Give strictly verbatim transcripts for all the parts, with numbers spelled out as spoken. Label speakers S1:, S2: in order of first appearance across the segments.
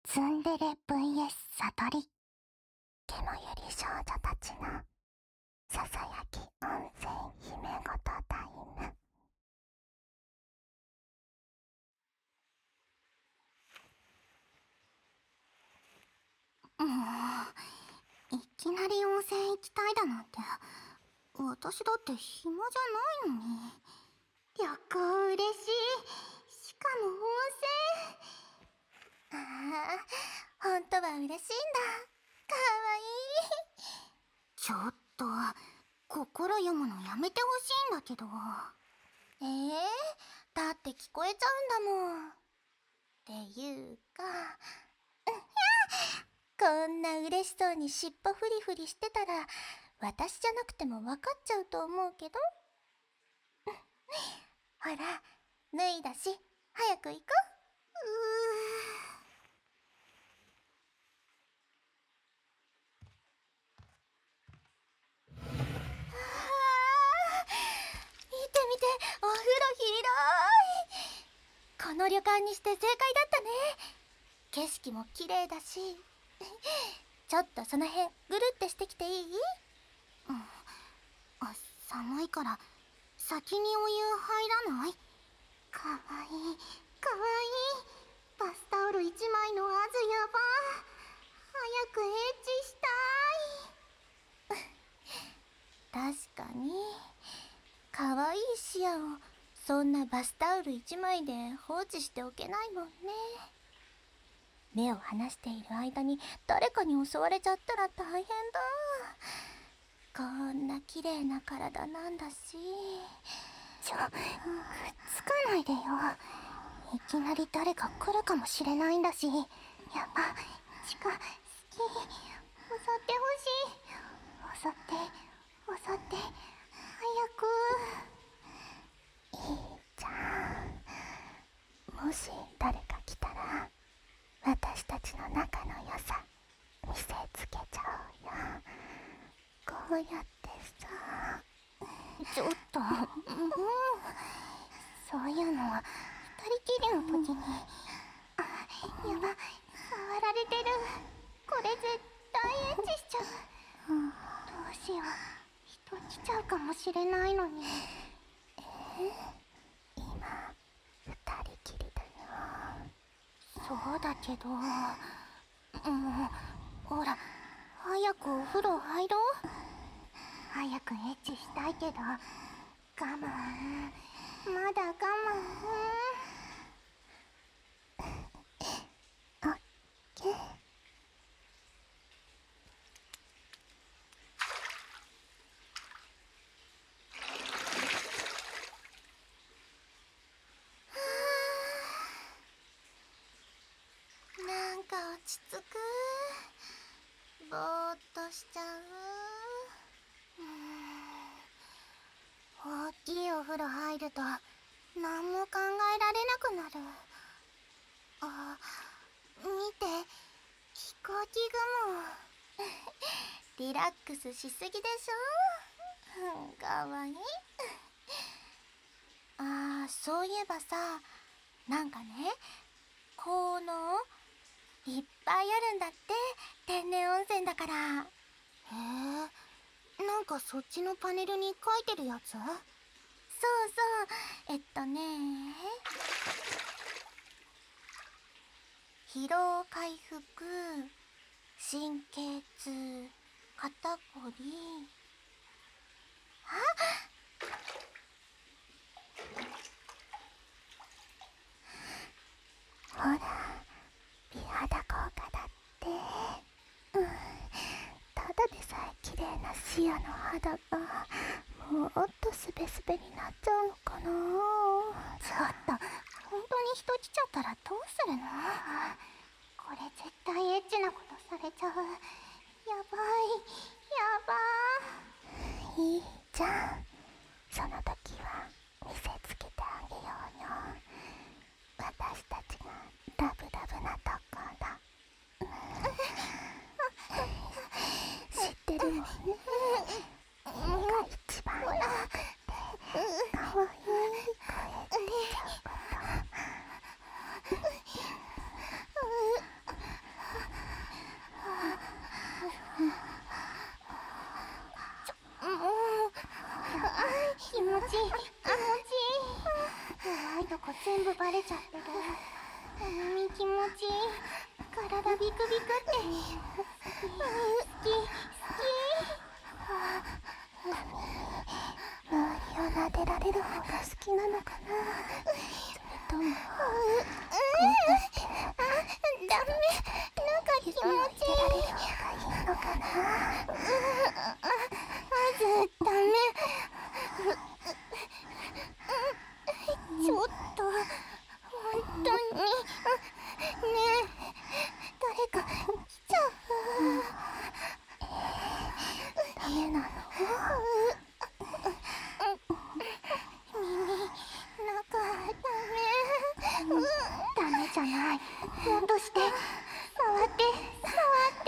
S1: ツンデレ ブイエス 悟り。煙より少女たちのささやき温泉姫ごとタイム。もういきなり温泉行きたいだなんて、私だって暇じゃないのに。旅行嬉しい。しかも温泉。ああ、本当は嬉しいんだ。かわいい。ちょっと心読むのやめてほしいんだけど。えー、だって聞こえちゃうんだもん。っていうか、こんな嬉しそうに尻尾フリフリしてたら私じゃなくても分かっちゃうと思うけど。ほら、脱いだし早く行こう。うー見て見て、お風呂広い。この旅館にして正解だったね。景色も綺麗だし。ちょっとその辺ぐるってしてきていい？うん、あ、寒いから先にお湯入らない？かわいいかわいい。バスタオル一枚のアズやば。早くエッチしたい。確かにかわいい視野をそんなバスタオル一枚で放置しておけないもんね。目を離している間に誰かに襲われちゃったら大変だ。こんな綺麗な体なんだし。ちょ、くっつかないでよ。いきなり誰か来るかもしれないんだし。やば、チカ好き。襲ってほしい。襲って襲って早く。いいじゃん。もし誰か来たら私たちの仲の良さ見せつけちゃうよ。こうやってさ。ちょっと、もうそういうのは二人きりの時に。あ、やば、触られてる。これ絶対エッチしちゃう。どうしよう、人来ちゃうかもしれないのに。え今二人きりだよ。そうだけど、もうほら早くお風呂入ろう。早くエッチしたいけど我慢、まだ我慢。オッケー。なんか落ち着く。ぼーっとしちゃう。うーん、大きいお風呂入ると何も考えられなくなる。あ、見て、飛行機雲。リラックスしすぎでしょ。かわいい。あー、そういえばさ、なんかね、効能いっぱいあるんだって、天然温泉だから。へえ、なんかそっちのパネルに書いてるやつ？そうそう、えっとね、疲労回復、神経痛、肩こり。あ、ほら、美肌効果だって。うん、ただでさえ綺麗なシアの肌がもっとスベスベになっちゃうのかな。ちょっと、本当に人来ちゃったらどうするの？これ絶対エッチなことされちゃう。やばい、やばー。いいじゃん。その時は見せつけてあげようよ。私たちがラブラブなところ。知ってるもんね。君が一番よくてかわいい声出ちゃうこと。 部バレちゃってる。耳気持ちいい。体ビクビクって。好き好き。周りを撫でられる方が好きなのかな。それともこうやってダメ、なんか気持ちいい。入れられる方がいいのかな。まずダメ。ちょっと本当にねえ、誰か来ちゃう。ダメなの？耳中ダメ。ダメじゃない。もっとして触って触って。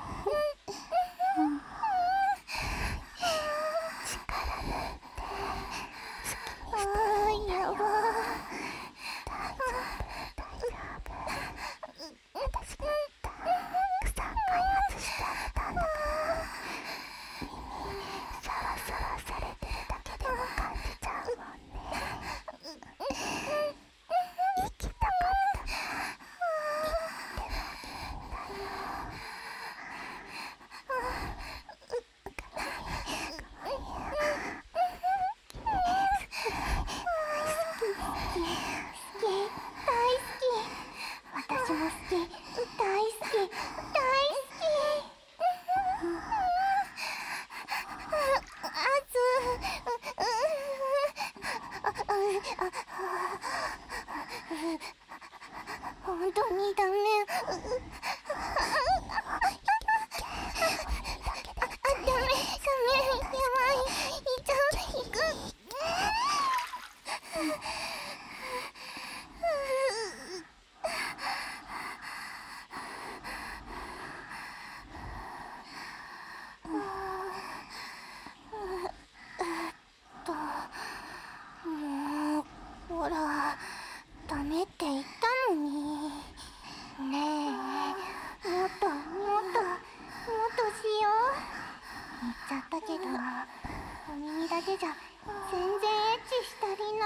S1: 力抜いて好きにしていいんだよ。大丈夫大丈夫。私が草開発してあげたんだから。耳サワサワされてるだけでも感じちゃうもんね。行きたかったら行ってもいいんだよ。私も好き、大好き、大好き。あず本当にダメ。ダメ、ダメ、やばい、いっちゃう、行く。もうほら、ダメって言ったのに。ねえ、もっともっともっとしよう。言っちゃったけど、お耳だけじゃ全然エッチし足りない。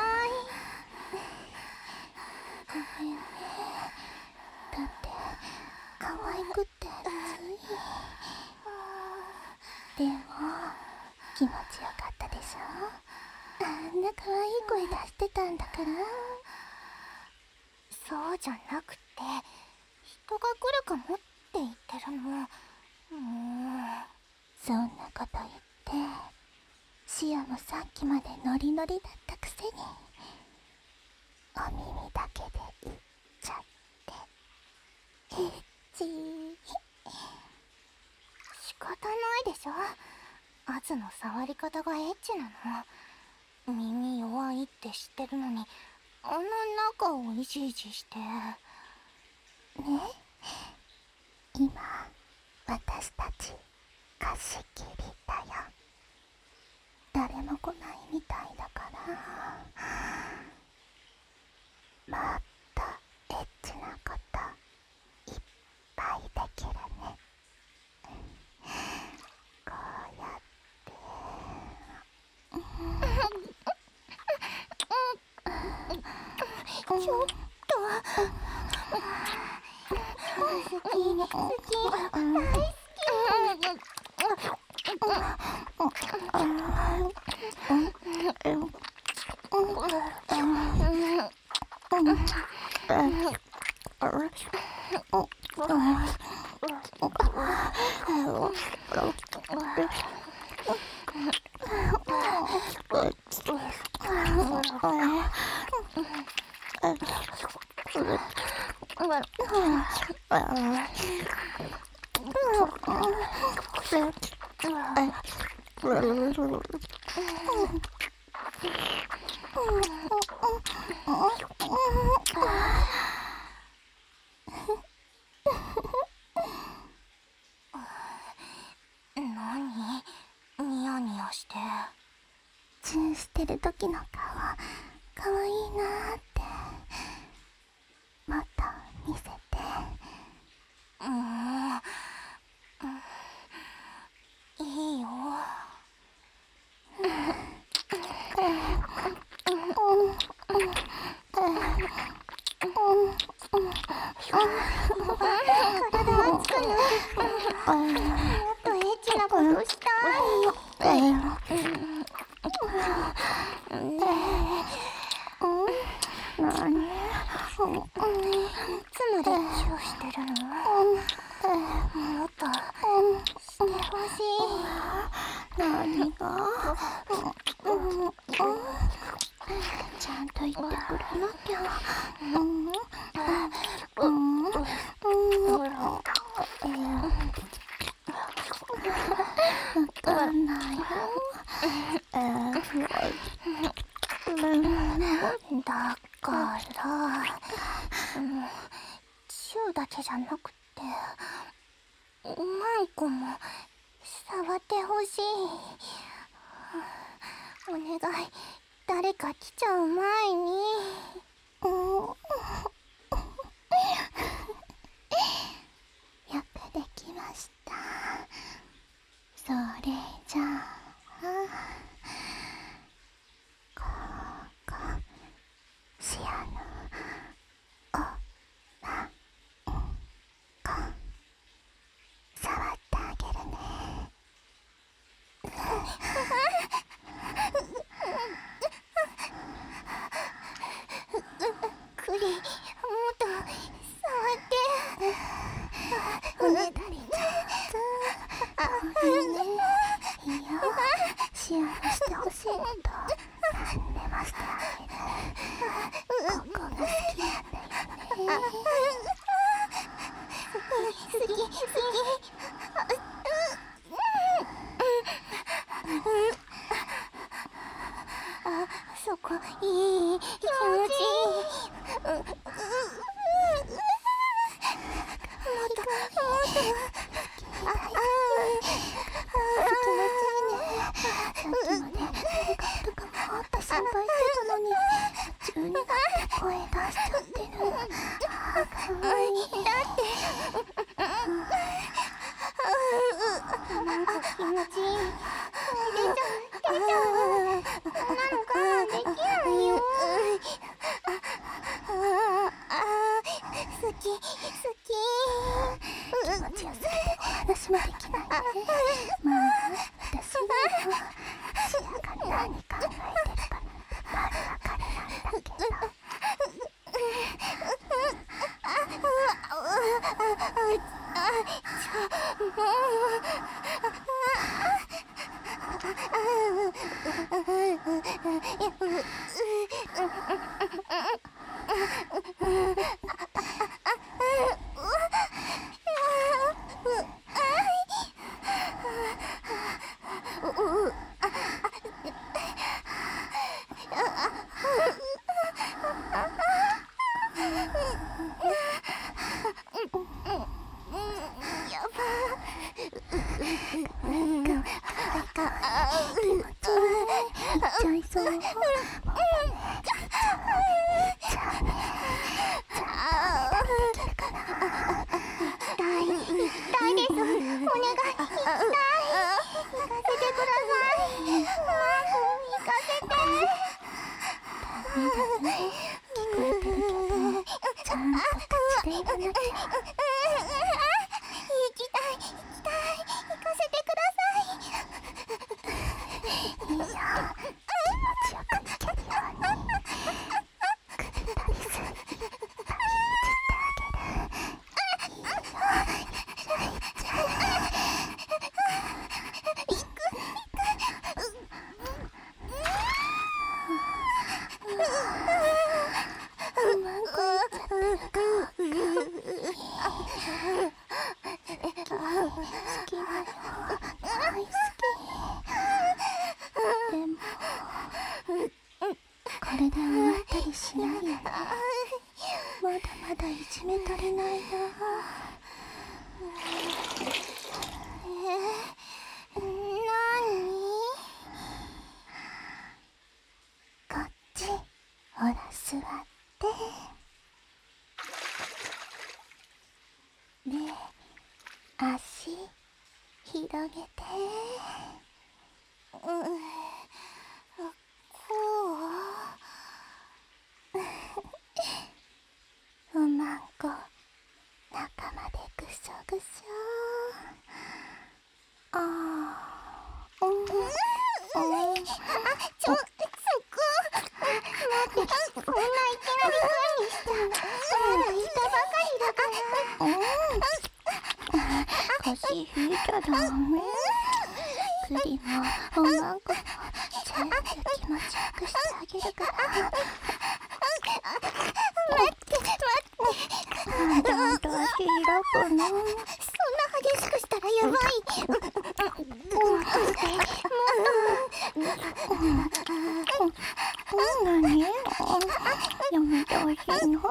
S1: ごめんね。だって可愛くてつい。でも気持ちよかったでしょ。あんな可愛い声出してたんだから。そうじゃなくて、人が来るかもって言ってるの。もうそんなこと言ってシアもさっきまでノリノリだったくせにお耳だけで言っちゃってエッチー。仕方ないでしょ。アズの触り方がエッチなの。耳弱いって知ってるのにあんな中をいじいじしてね。今私たち貸し切りだよ。誰も来ないみたいだからもっとエッチなこといっぱいできるね。こうやってちょっと好き好き大好何ニヤニヤして。チンしてる時の顔かわいいなーって。もっと見せて。うーん、いいよ。 体熱くなる。もっとエッチなことしたい。なに？いつまでチューしてるの？もっとしてほしい。何が？ちゃんと言ってくれなきゃ。わかんないよ。だから、チューだけじゃなくて、マンコも触ってほしい。お願い、誰か来ちゃう前に。よくできました。それじゃあ、ここシアのおなこ触ってあげるね。クリ、もっと触って。おねだり上手。いいね。いいよ。シアのしてほしいこと何でもしてあげる。ここが好きなんだよね。好き好き好き。あ、そこいい、気持ちいい。もっともっと。ああ、気持ちいいね。さっきまで誰かいるかもって心配してたのに、夢中になって声出しちゃってる。あ、かわいい。だってなんか気持ちいい。出ちゃう出ちゃう。こんなの我慢できないよ。好き好き。気持ちよすぎてお話もできないね。まあ私はシアが何考えてるかなんて丸分かりなんだけど。これで終わったりしないよね。まだまだいじめ足りないな。えー、なに？こっち、ほら座って。で、足広げて。うん、こう。おまんこくしょ。あー、うん、うん、あ、ちょ、そこ、待って、そんないきなり声にしちゃう。まだ言ったばかりだから。うん、腰引いちゃダメ。クリもおまんこも全部気持ちよくしてあげるから。待って待って。だんだん開くの。そんな激しくしたらやばい。もっとして、もっと。何？やめてほしいの。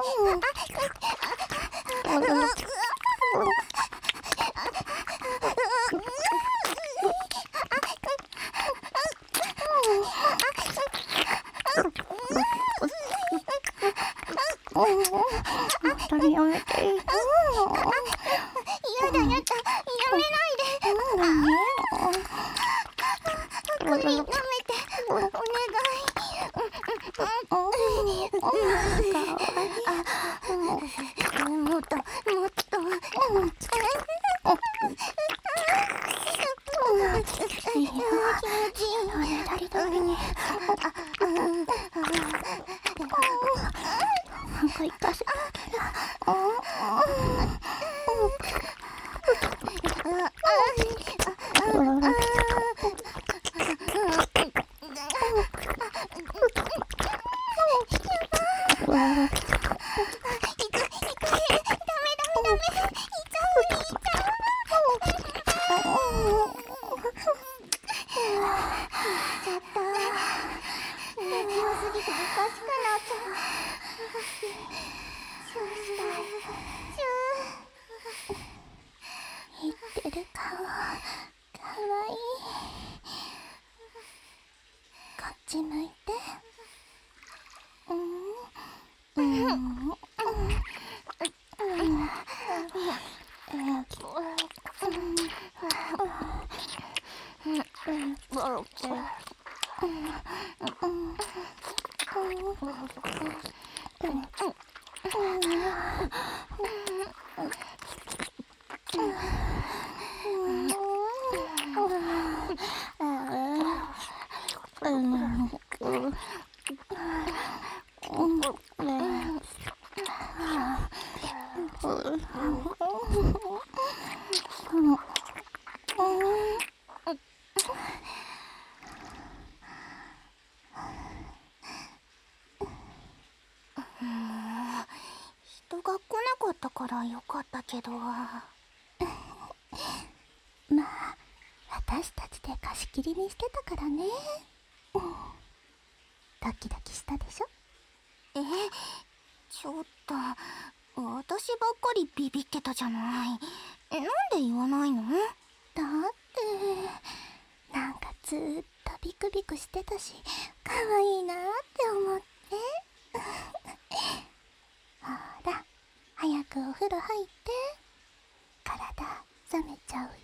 S1: 本当にやめていいの？やだやだ、やめないで。何？クリ舐めて、お願い。かわいい。もっと、もっと。いいよ、気持ちいい。おねだり通りに。なんか一か所。言ってる顔、かわいい。こっち向いて。うん、うん、うん、うん。人が来なかったからよかったけど。まあ私たちで貸し切りにしてたからね。ドキドキしたでしょ？え、ちょっと私ばっかりビビってたじゃない。え、なんで言わないの？だってなんかずーっとビクビクしてたし、可愛いなーって思って。ほら、早くお風呂入って。体冷めちゃうよ。